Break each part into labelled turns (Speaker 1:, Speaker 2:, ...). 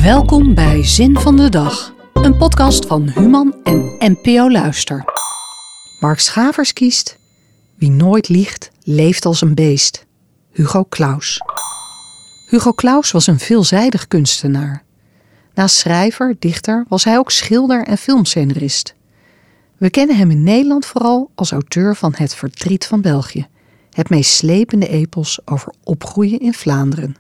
Speaker 1: Welkom bij Zin van de Dag, een podcast van Human en NPO Luister. Mark Schavers kiest: wie nooit liegt, leeft als een beest. Hugo Claus. Hugo Claus was een veelzijdig kunstenaar. Naast schrijver, dichter was hij ook schilder en filmscenarist. We kennen hem in Nederland vooral als auteur van Het Verdriet van België, het meest slepende epos over opgroeien in Vlaanderen.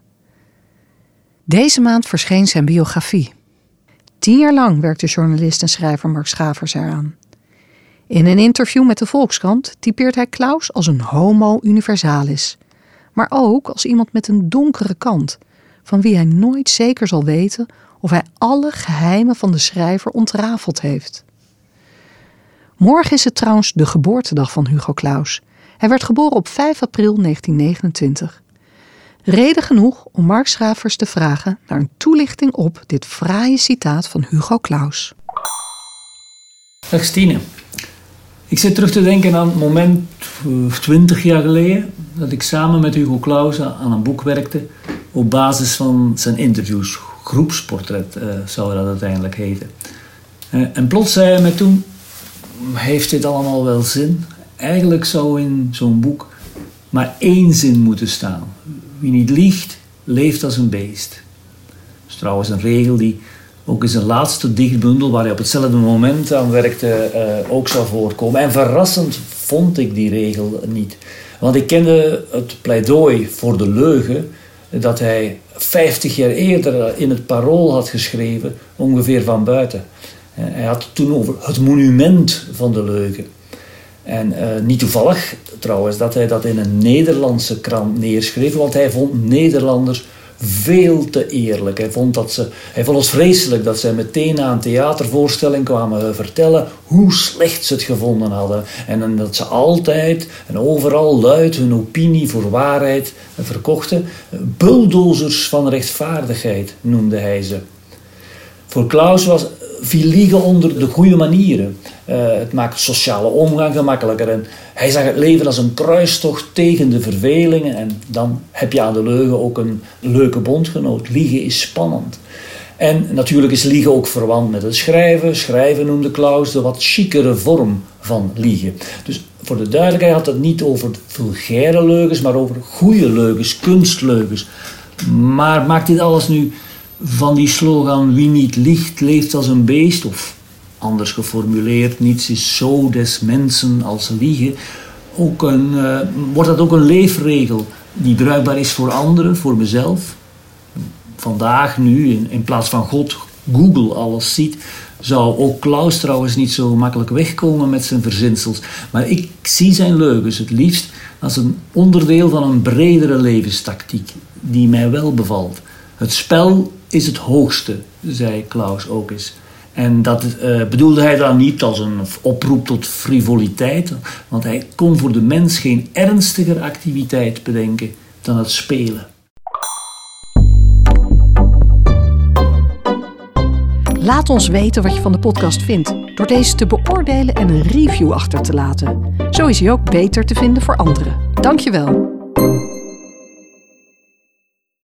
Speaker 1: Deze maand verscheen zijn biografie. 10 jaar lang werkte journalist en schrijver Mark Schavers eraan. In een interview met de Volkskrant typeert hij Claus als een homo universalis, maar ook als iemand met een donkere kant, van wie hij nooit zeker zal weten of hij alle geheimen van de schrijver ontrafeld heeft. Morgen is het trouwens de geboortedag van Hugo Claus. Hij werd geboren op 5 april 1929. Reden genoeg om Mark Schavers te vragen naar een toelichting op dit fraaie citaat van Hugo Claus.
Speaker 2: Dag Stine. Ik zit terug te denken aan het moment 20 jaar geleden dat ik samen met Hugo Claus aan een boek werkte op basis van zijn interviews. Groepsportret zou dat uiteindelijk heten. En plots zei hij me toen: heeft dit allemaal wel zin? Eigenlijk zou in zo'n boek maar 1 zin moeten staan. Wie niet liegt, leeft als een beest. Dat is trouwens een regel die ook in zijn laatste dichtbundel, waar hij op hetzelfde moment aan werkte, ook zou voorkomen. En verrassend vond ik die regel niet. Want ik kende het pleidooi voor de leugen dat hij 50 jaar eerder in het Parool had geschreven, ongeveer van buiten. Hij had het toen over het monument van de leugen. En niet toevallig trouwens dat hij dat in een Nederlandse krant neerschreef, want hij vond Nederlanders veel te eerlijk. Hij vond het vreselijk dat zij meteen na een theatervoorstelling kwamen vertellen hoe slecht ze het gevonden hadden. En dat ze altijd en overal luid hun opinie voor waarheid verkochten. Bulldozers van rechtvaardigheid noemde hij ze. Voor Claus viel liegen onder de goede manieren. Het maakt sociale omgang gemakkelijker. En hij zag het leven als een kruistocht tegen de vervelingen. En dan heb je aan de leugen ook een leuke bondgenoot. Liegen is spannend. En natuurlijk is liegen ook verwant met het schrijven. Schrijven noemde Claus de wat chicere vorm van liegen. Dus voor de duidelijkheid had het niet over vulgaire leugens, maar over goede leugens, kunstleugens. Maar maakt dit alles nu van die slogan wie niet liegt, leeft als een beest, of anders geformuleerd, niets is zo des mensen als liegen, wordt dat ook een leefregel die bruikbaar is voor anderen, voor mezelf? Vandaag, nu, in plaats van God Google alles ziet, zou ook Claus trouwens niet zo makkelijk wegkomen met zijn verzinsels. Maar ik zie zijn leugens het liefst als een onderdeel van een bredere levenstactiek die mij wel bevalt. Het spel is het hoogste, zei Claus ook eens. En dat bedoelde hij dan niet als een oproep tot frivoliteit, want hij kon voor de mens geen ernstiger activiteit bedenken dan het spelen.
Speaker 1: Laat ons weten wat je van de podcast vindt door deze te beoordelen en een review achter te laten. Zo is hij ook beter te vinden voor anderen. Dankjewel.